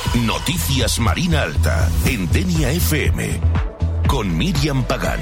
Noticias Marina Alta, en Denia FM, con Míriam Pagán.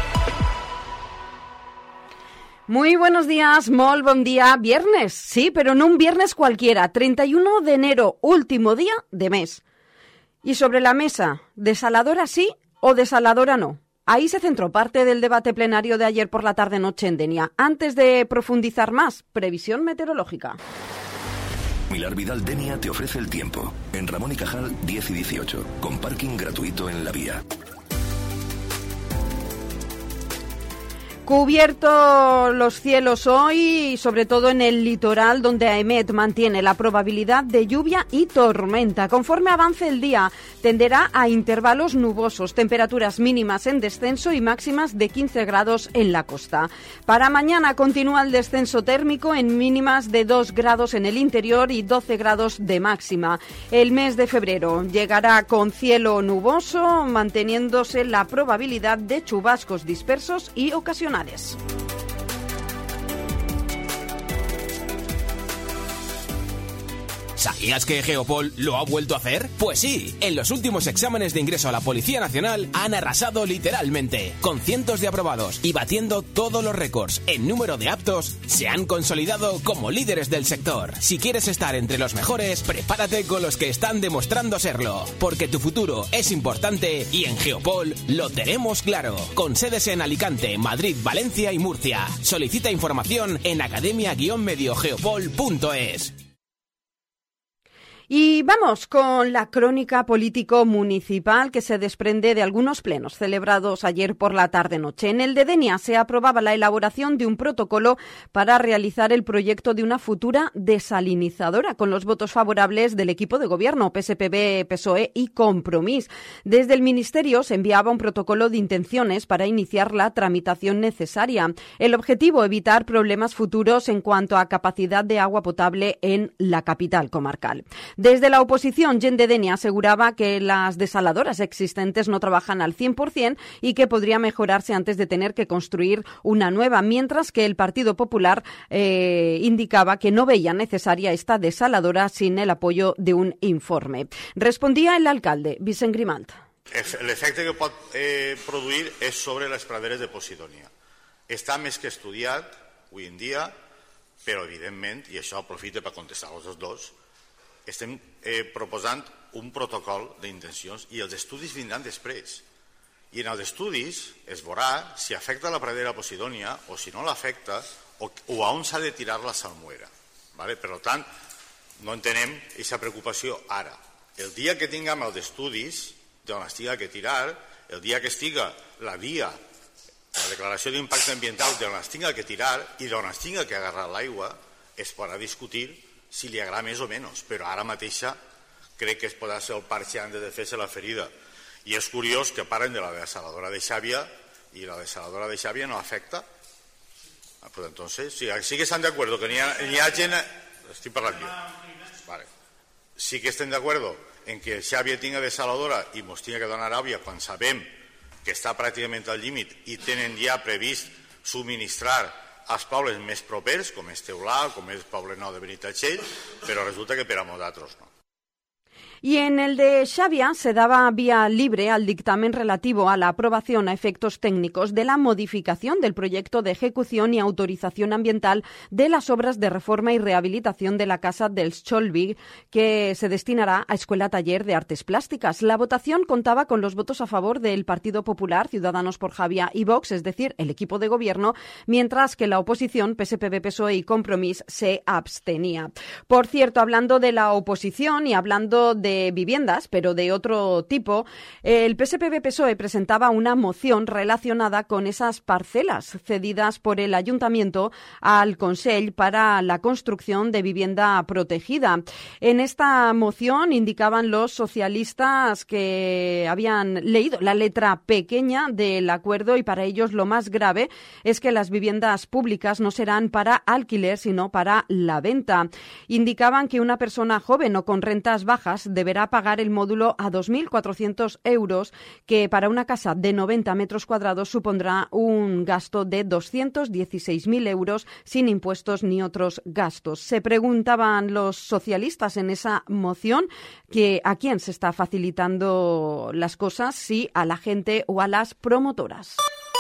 Muy buenos días, molt bon día. Viernes, sí, pero no un viernes cualquiera, 31 de enero, último día de mes. Y sobre la mesa, ¿desaladora sí o desaladora no? Ahí se centró parte del debate plenario de ayer por la tarde-noche en Denia. Antes de profundizar más, previsión meteorológica. Milar Vidal Denia te ofrece el tiempo. En Ramón y Cajal, 10 y 18, con parking gratuito en la vía. Cubierto los cielos hoy, sobre todo en el litoral, donde AEMET mantiene la probabilidad de lluvia y tormenta. Conforme avance el día, tenderá a intervalos nubosos, temperaturas mínimas en descenso y máximas de 15 grados en la costa. Para mañana continúa el descenso térmico en mínimas de 2 grados en el interior y 12 grados de máxima. El mes de febrero llegará con cielo nuboso, manteniéndose la probabilidad de chubascos dispersos y ocasionales. ¿Sabías que Geopol lo ha vuelto a hacer? Pues sí, en los últimos exámenes de ingreso a la Policía Nacional han arrasado literalmente. Con cientos de aprobados y batiendo todos los récords en número de aptos, se han consolidado como líderes del sector. Si quieres estar entre los mejores, prepárate con los que están demostrando serlo, porque tu futuro es importante y en Geopol lo tenemos claro. Con sedes en Alicante, Madrid, Valencia y Murcia. Solicita información en academia-mediogeopol.es. Y vamos con la crónica político-municipal que se desprende de algunos plenos celebrados ayer por la tarde-noche. En el de Denia se aprobaba la elaboración de un protocolo para realizar el proyecto de una futura desalinizadora, con los votos favorables del equipo de gobierno, PSPB, PSOE y Compromís. Desde el Ministerio se enviaba un protocolo de intenciones para iniciar la tramitación necesaria. El objetivo, evitar problemas futuros en cuanto a capacidad de agua potable en la capital comarcal. Desde la oposición, Gent de Denia aseguraba que las desaladoras existentes no trabajan al 100% y que podría mejorarse antes de tener que construir una nueva, mientras que el Partido Popular indicaba que no veía necesaria esta desaladora sin el apoyo de un informe. Respondía el alcalde, Vicent Grimalt. L'efecte que pot produir és sobre les praderes de Posidònia. Està més que estudiat avui en dia, però evidentment, i això aprofito per contestar els dos, estem proposant un protocol d'intencions i els estudis vindran després. I en els estudis es veurà si afecta la pradera Posidònia o si no l'afecta o a on s'ha de tirar la salmuera. Vale? Per tant, no entenem aquesta preocupació ara. El dia que tinguem els estudis d'on es tinga que tirar, el dia que estiga la via, la declaració d'impacte ambiental d'on es tinga que tirar i d'on es tinga que agarrar l'aigua, es podrà discutir si li agrada més o menys, però ara mateixa crec que es podrà ser el parche antes de fer-se la ferida. I és curiós que parlen de la desaladora de Xàbia i la desaladora de Xàbia no afecta. Pues entonces, sí que estan d'acord que n'hi ha gent... Estic parlant jo. Vale. Sí que estem d'acord en que Xàbia tinga desaladora i mos tinga que donar àvia quan sabem que està pràcticament al límit i tenen ja previst subministrar als pobles més propers, com és Teulà, com és Poble Nou de Benitatxell, però resulta que per a nosaltres no. Y en el de Xàbia se daba vía libre al dictamen relativo a la aprobación a efectos técnicos de la modificación del proyecto de ejecución y autorización ambiental de las obras de reforma y rehabilitación de la Casa del Scholvig, que se destinará a Escuela Taller de Artes Plásticas. La votación contaba con los votos a favor del Partido Popular, Ciudadanos por Xàbia y Vox, es decir, el equipo de gobierno, mientras que la oposición, PSPB, PSOE y Compromís, se abstenía. Por cierto, hablando de la oposición y hablando de viviendas, pero de otro tipo, el PSPB-PSOE presentaba una moción relacionada con esas parcelas cedidas por el Ayuntamiento al Consell para la construcción de vivienda protegida. En esta moción indicaban los socialistas que habían leído la letra pequeña del acuerdo y para ellos lo más grave es que las viviendas públicas no serán para alquiler, sino para la venta. Indicaban que una persona joven o con rentas bajas deberá pagar el módulo a 2.400 euros, que para una casa de 90 metros cuadrados supondrá un gasto de 216.000 euros sin impuestos ni otros gastos. Se preguntaban los socialistas en esa moción que a quién se está facilitando las cosas, si a la gente o a las promotoras.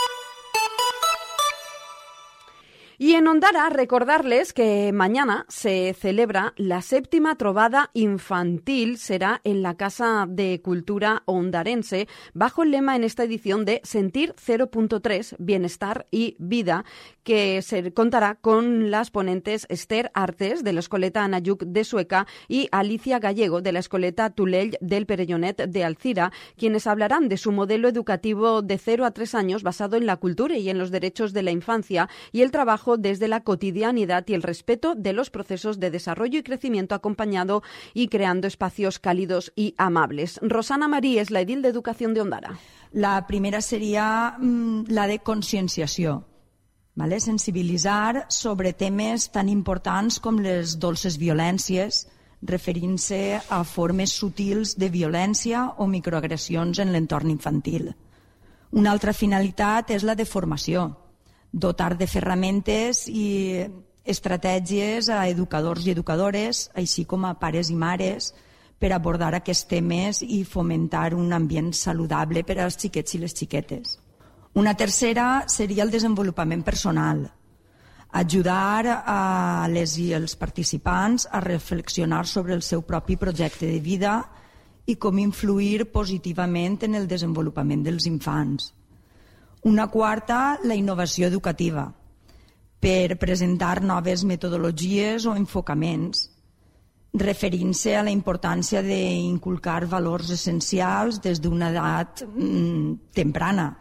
Y en Ondara, recordarles que mañana se celebra la 7ª trobada infantil. Será en la Casa de Cultura Ondarense, bajo el lema en esta edición de Sentir 0.3, Bienestar y Vida, que se contará con las ponentes Esther Artes, de la Escoleta Anayuc de Sueca, y Alicia Gallego, de la Escoleta Tulell del Perellonet de Alcira, quienes hablarán de su modelo educativo de 0 a 3 años basado en la cultura y en los derechos de la infancia y el trabajo desde la cotidianidad y el respeto de los procesos de desarrollo y crecimiento, acompañado y creando espacios cálidos y amables. Rosana Marí és la edil d'Educació de Ondara. La primera seria la de conscienciació, ¿vale? Sensibilitzar sobre temes tan importants com les dolces violències, referint-se a formes sutils de violència o microagressions en l'entorn infantil. Una altra finalitat és la de formació, dotar de ferramentes i estratègies a educadors i educadores, així com a pares i mares, per abordar aquests temes i fomentar un ambient saludable per als xiquets i les xiquetes. Una tercera seria el desenvolupament personal, ajudar a les i els participants a reflexionar sobre el seu propi projecte de vida i com influir positivament en el desenvolupament dels infants. Una quarta, la innovació educativa, per presentar noves metodologies o enfocaments, referint-se a la importància d'inculcar valors essencials des d'una edat temprana.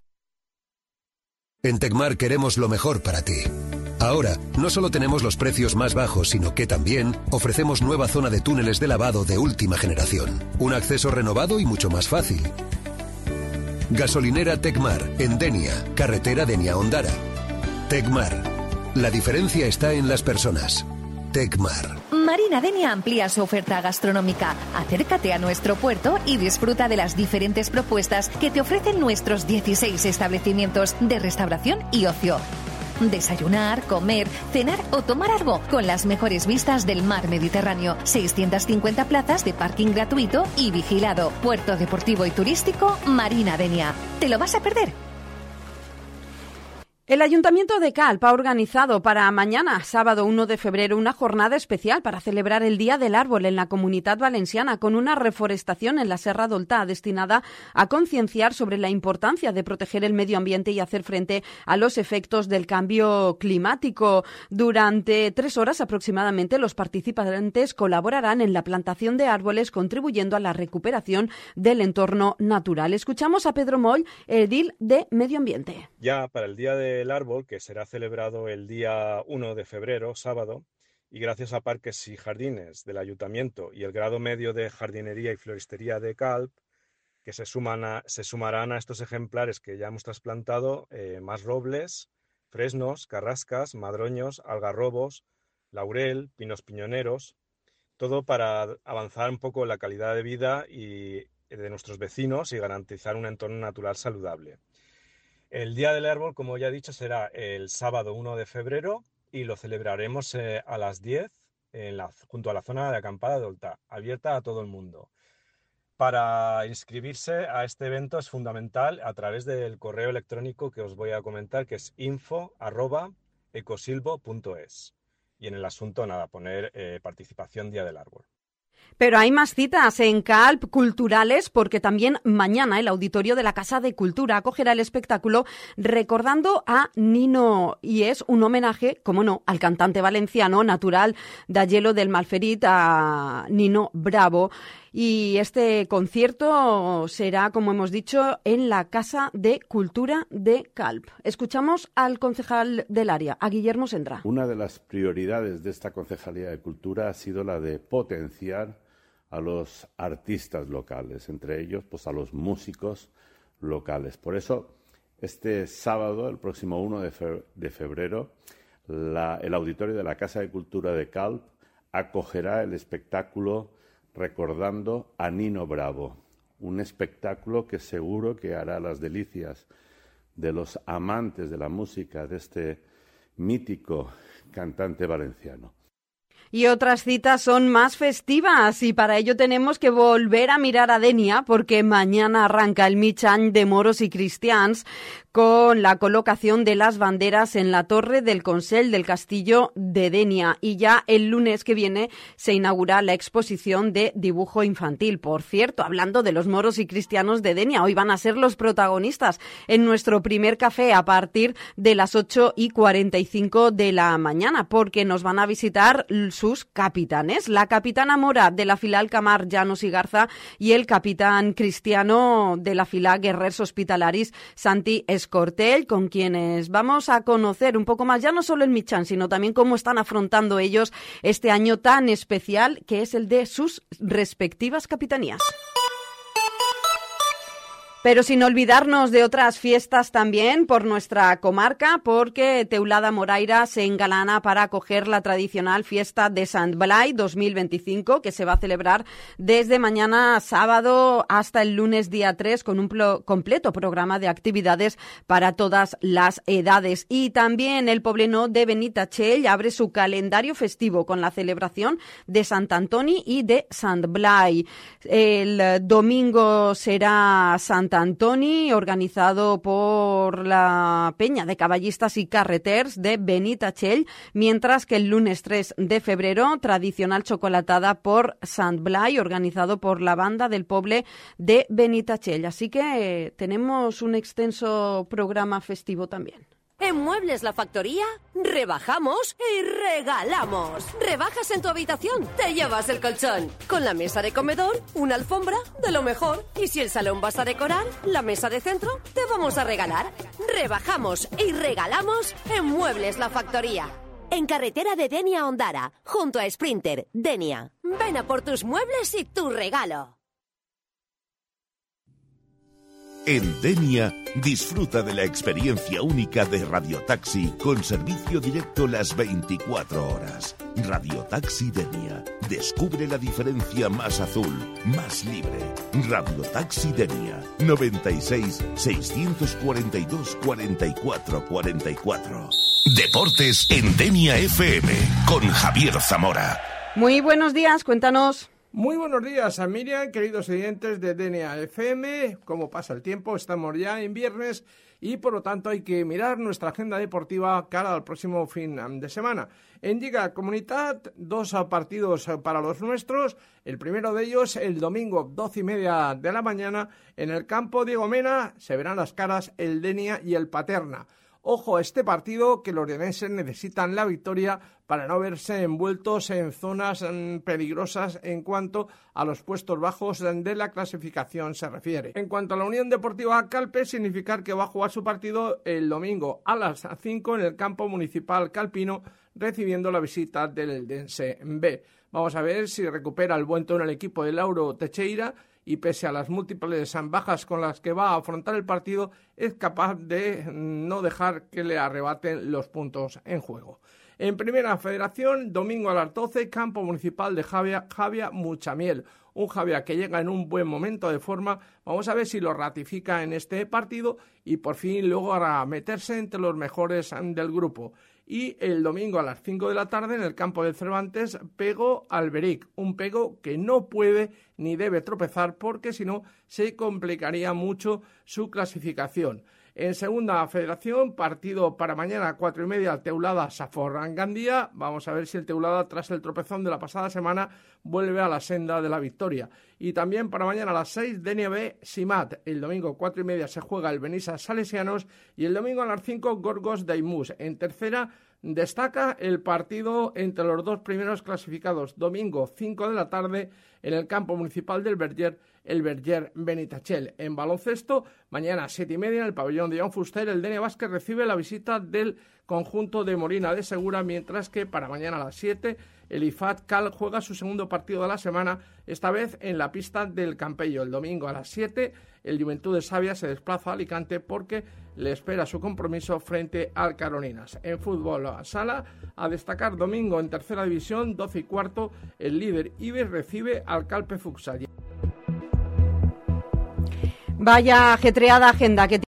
En Tecmar queremos lo mejor para ti. Ahora, no solo tenemos los precios más bajos, sino que también ofrecemos nueva zona de túneles de lavado de última generación. Un acceso renovado y mucho más fácil. Gasolinera Tecmar, en Denia, carretera Denia-Ondara. Tecmar. La diferencia está en las personas. Tecmar. Marina Denia amplía su oferta gastronómica. Acércate a nuestro puerto y disfruta de las diferentes propuestas que te ofrecen nuestros 16 establecimientos de restauración y ocio. Desayunar, comer, cenar o tomar algo con las mejores vistas del mar Mediterráneo. 650 plazas de parking gratuito y vigilado. Puerto deportivo y turístico Marina Denia. ¿Te lo vas a perder? El Ayuntamiento de Calp ha organizado para mañana, sábado 1 de febrero, una jornada especial para celebrar el Día del Árbol en la Comunitat Valenciana, con una reforestación en la Serra d'Oltà destinada a concienciar sobre la importancia de proteger el medio ambiente y hacer frente a los efectos del cambio climático. Durante 3 horas aproximadamente, los participantes colaborarán en la plantación de árboles, contribuyendo a la recuperación del entorno natural. Escuchamos a Pedro Moll, edil de Medio Ambiente. Ya para el Día del Árbol, que será celebrado el día 1 de febrero, sábado, y gracias a Parques y Jardines del Ayuntamiento y el Grado Medio de Jardinería y Floristería de Calp, que se sumarán a estos ejemplares que ya hemos trasplantado, más robles, fresnos, carrascas, madroños, algarrobos, laurel, pinos piñoneros, todo para avanzar un poco la calidad de vida de nuestros vecinos y garantizar un entorno natural saludable. El Día del Árbol, como ya he dicho, será el sábado 1 de febrero y lo celebraremos a las 10 junto a la zona de acampada de Oltà, abierta a todo el mundo. Para inscribirse a este evento es fundamental a través del correo electrónico que os voy a comentar, que es info@ecosilvo.es. Y en el asunto, poner participación Día del Árbol. Pero hay más citas en Calp culturales, porque también mañana el auditorio de la Casa de Cultura acogerá el espectáculo Recordando a Nino, y es un homenaje, como no, al cantante valenciano natural de Ayelo del Malferit, a Nino Bravo. Y este concierto será, como hemos dicho, en la Casa de Cultura de Calp. Escuchamos al concejal del área, a Guillermo Sendra. Una de las prioridades de esta Concejalía de Cultura ha sido la de potenciar a los artistas locales, entre ellos pues a los músicos locales. Por eso, este sábado, el próximo 1 de febrero, el auditorio de la Casa de Cultura de Calp acogerá el espectáculo recordando a Nino Bravo, un espectáculo que seguro que hará las delicias de los amantes de la música de este mítico cantante valenciano. Y otras citas son más festivas y para ello tenemos que volver a mirar a Denia porque mañana arranca el mig any de moros y cristians con la colocación de las banderas en la torre del Consell del Castillo de Denia y ya el lunes que viene se inaugura la exposición de dibujo infantil. Por cierto, hablando de los moros y cristianos de Denia, hoy van a ser los protagonistas en nuestro primer café a partir de las 8:45 de la mañana porque nos van a visitar sus capitanes, la capitana mora de la fila Alcamar, Llanos y Garza y el capitán cristiano de la fila Guerrers Hospitalaris, Santi Escortell, con quienes vamos a conocer un poco más, ya no solo el Michan, sino también cómo están afrontando ellos este año tan especial que es el de sus respectivas capitanías. Pero sin olvidarnos de otras fiestas también por nuestra comarca, porque Teulada Moraira se engalana para acoger la tradicional fiesta de Sant Blai 2025, que se va a celebrar desde mañana sábado hasta el lunes día 3, con un completo programa de actividades para todas las edades. Y también el pobleno de Benitatxell abre su calendario festivo con la celebración de Sant Antoni y de Sant Blai. El domingo será Sant Antoni, organizado por la Peña de Caballistas y Carreters de Benitatxell, mientras que el lunes 3 de febrero, tradicional chocolatada por Sant Blai, organizado por la banda del poble de Benitatxell. Así que tenemos un extenso programa festivo también. En Muebles La Factoría, rebajamos y regalamos. Rebajas en tu habitación, te llevas el colchón. Con la mesa de comedor, una alfombra de lo mejor. Y si el salón vas a decorar, la mesa de centro, te vamos a regalar. Rebajamos y regalamos en Muebles La Factoría. En carretera de Denia a Ondara, junto a Sprinter, Denia. Ven a por tus muebles y tu regalo. En Denia, disfruta de la experiencia única de Radiotaxi con servicio directo las 24 horas. Radiotaxi Denia. Descubre la diferencia más azul, más libre. Radiotaxi Denia. 96 642 44 44. Deportes en Denia FM con Javier Zamora. Muy buenos días, cuéntanos. Muy buenos días a Miriam, queridos oyentes de Denia FM. Como pasa el tiempo, estamos ya en viernes y por lo tanto hay que mirar nuestra agenda deportiva cara al próximo fin de semana. En Lliga Comunitat, 2 partidos para los nuestros. El primero de ellos el domingo 12:30 de la mañana en el campo Diego Mena. Se verán las caras el Denia y el Paterna. Ojo a este partido, que los dienenses necesitan la victoria para no verse envueltos en zonas peligrosas en cuanto a los puestos bajos de la clasificación se refiere. En cuanto a la Unión Deportiva Calpe, significar que va a jugar su partido el domingo a las 5 en el campo municipal calpino, recibiendo la visita del Eldense B. Vamos a ver si recupera el buen tono el equipo de Lauro Teixeira y pese a las múltiples bajas con las que va a afrontar el partido, es capaz de no dejar que le arrebaten los puntos en juego. En Primera Federación, domingo a las 12, campo municipal de Javia Muchamiel. Un Javia que llega en un buen momento de forma. Vamos a ver si lo ratifica en este partido y por fin logra meterse entre los mejores del grupo. Y el domingo a las 5 de la tarde en el campo del Cervantes, Pego Alberic, un Pego que no puede ni debe tropezar porque si no se complicaría mucho su clasificación. En Segunda Federación, partido para mañana 4:30, Teulada Safor Gandía. Vamos a ver si el Teulada, tras el tropezón de la pasada semana, vuelve a la senda de la victoria. Y también para mañana a las 6, Denia B Simat. El domingo 4:30 se juega el Benissa Salesianos y el domingo a las 5, Gorgos Daimús. En tercera destaca el partido entre los dos primeros clasificados. Domingo 5 de la tarde en el campo municipal del Verger, el Verger Benitatxell. En baloncesto, mañana 7:30 en el pabellón de Joan Fuster, el Denia Basket recibe la visita del conjunto de Molina de Segura, mientras que para mañana a las 7 el IFAD Cal juega su segundo partido de la semana, esta vez en la pista del Campello. El domingo a las 7 el Juventud de Savia se desplaza a Alicante porque le espera su compromiso frente al Carolinas. En fútbol sala, a destacar domingo en tercera división, 12:15, el líder Iber recibe al Calpe Futsal. Vaya ajetreada agenda que